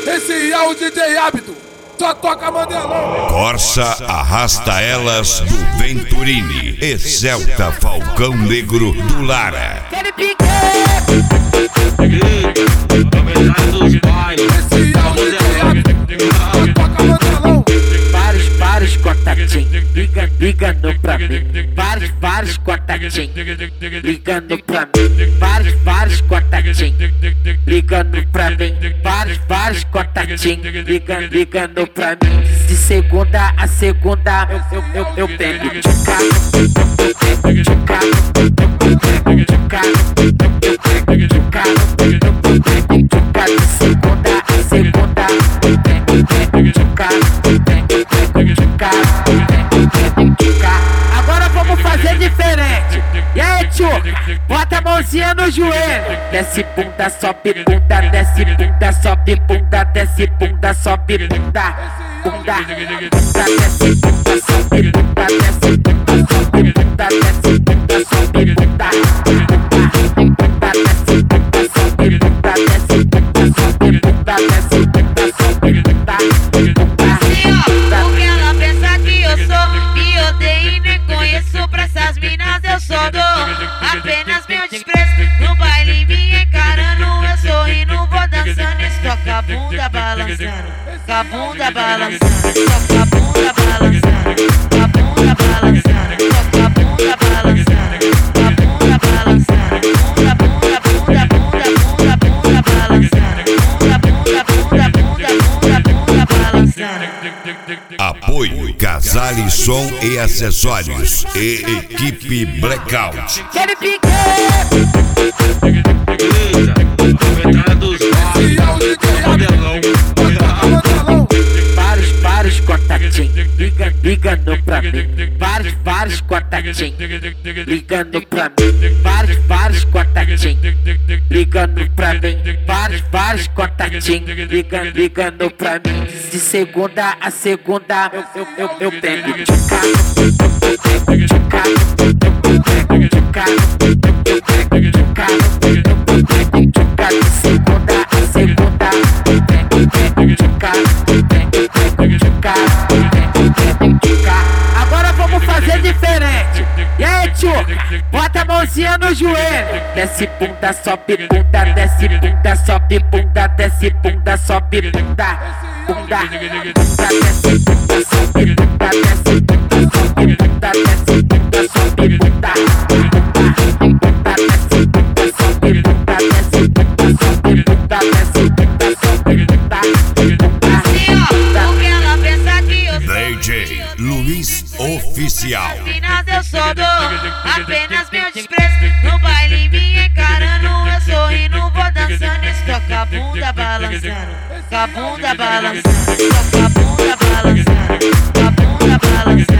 Esse é o DJ Hábito, só toca Mandelão. Corsa arrasta elas do Venturini, Excelta Falcão Negro do Lara. Aquele pique! Esse é o DJ Hábito, só toca Mandelão. Vários contatinhos ligando pra mim. Vários contatinhos ligando pra mim. Vários contatinhos ligando pra mim. Vários contatinhos ligando pra mim. De segunda a segunda eu pego de segunda a segunda agora vamos fazer diferente. E aí, tio, bota a mãozinha no joelho. Desce bunda, sobe bunda, desce bunda, sobe bunda, desce bunda, sobe bunda. Bunda, desce bunda, sobe bunda, desce bunda, sobe bunda, desce bunda, sobe bunda. Bunda, desce bunda, sobe bunda, desce bunda, sobe bunda, desce bunda, sobe bunda. Porque ela pensa que eu sou e odeio e nem conheço. Pra essas minas eu só dou apenas meu desprezo. No baile me encarando, eu sorrindo, vou dançando. Estou com a bunda balançando, com a bunda balançando, com a bunda balançando, com a bunda balançando, com a bunda balançando, com a bunda balançando, bunda, bunda, bunda, bunda, bunda, bunda balançando, bunda, bunda, bunda, bunda, bunda, bunda balançando. Apoio Casale Som e Acessórios e Equipe Blackout. Aquele pique! Esse é o DJ Hábito, só toca Mandelão. Vários contatinhos ligando pra mim. Vários contatinhos ligando pra mim. Vários contatinhos ligando pra mim. Vários contatinhos ligando pra mim. De segunda a segunda eu pego de segunda a segunda agora vamos fazer diferente. E aí, tio, bota a mãozinha no joelho. Desce bunda, sobe bunda, desce bunda, sobe bunda, desce bunda, sobe bunda. Bunda, desce bunda, sobe bunda, desce bunda, sobe bunda, desce bunda, sobe bunda. Bunda, desce bunda, sobe bunda, desce bunda, sobe bunda, desce bunda, sobe bunda. Porque ela pensa que eu sou DJ Luiz Oficial. minas eu só dou apenas meu desprezo. No baile me encarando, eu sorrindo, vou dançando. Estou com a bunda balançando, com a bunda balançando, com a bunda balançando, com a bunda balançando.